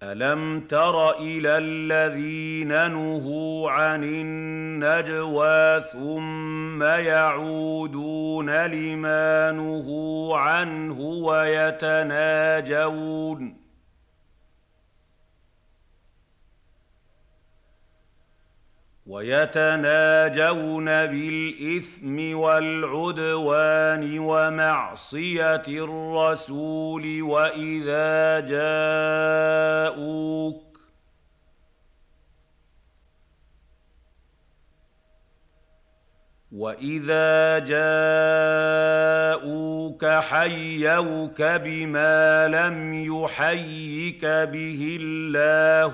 ألم تر إلى الذين نهوا عن النجوى ثم يعودون لما نهوا عنه ويتناجون بالإثم والعدوان ومعصية الرسول وإذا جاءوك حيوك بما لم يحيك به الله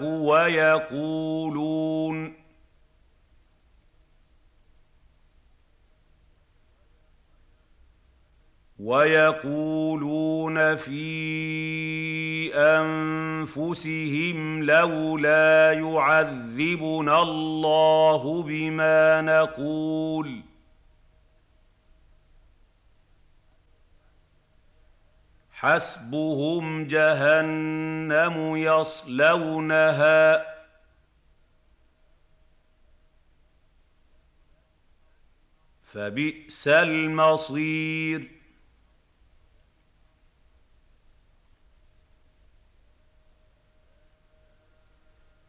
ويقولون في أنفسهم لولا يعذبنا الله بما نقول حسبهم جهنم يصلونها فبئس المصير